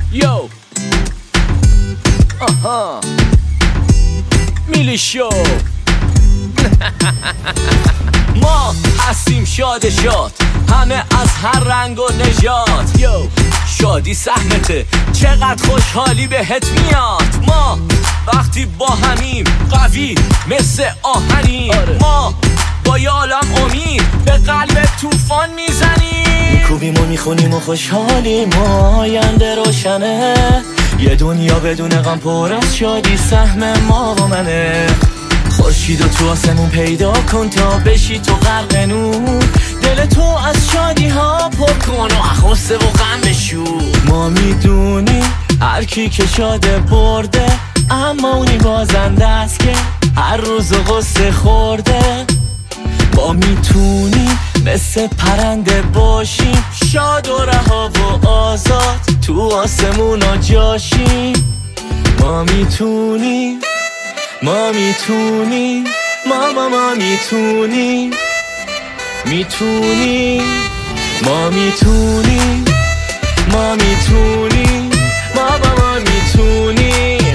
یو آها میلیشو ما هستیم شاد همه از هر رنگ و نژاد. یو شادی سهمته، چقدر خوشحالی بهت میاد. ما وقتی با همیم قوی مثل آهنیم. ما با یه عالم امید به قلب طوفان میزنیم. میکوبیم و میخونیم و خوشحالیم، آینده روشنه. یه دنیا بدون غم پر از شادی سهم ما و منه. خورشیدو تو آسمون پیدا کن تا بشی تو غرق نور. دل تو از شادی ها پر کن و غصه و غم بشور. ما میدونیم هر کی که شاده برده، اما اونی بازنده است که هر روز غصه خورده. ما میتونیم مثل پرنده باشیم، شاد و رها و آزاد تو آسمون ها جاشیم. ما میتونیم ما میتونیم ما میتونیم میتونیم ما میتونیم ما میتونیم ما میتونیم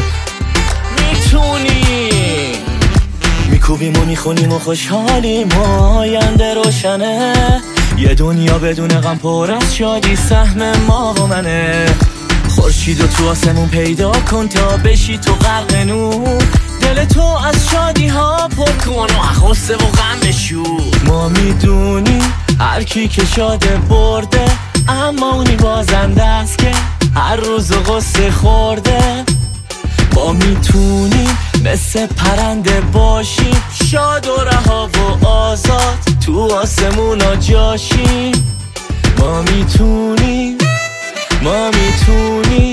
میتونیم. میکوبیم و میخونیم و خوشحالیم، آینده روشنه. یه دنیا بدون غم پر از شادی سهم ما و منه. خورشیدو تو آسمون پیدا کن تا بشی تو غرق نور. دل تو از شادی ها پر کن و غصه و غم بشور. ما میدونیم هر کی که شاده برده، اما اونی بازنده است که هر روز غصه خورده. ما میتونیم مثل پرنده باشیم، شاد و رها و آزاد تو آسمون ها جاشیم. ما میتونیم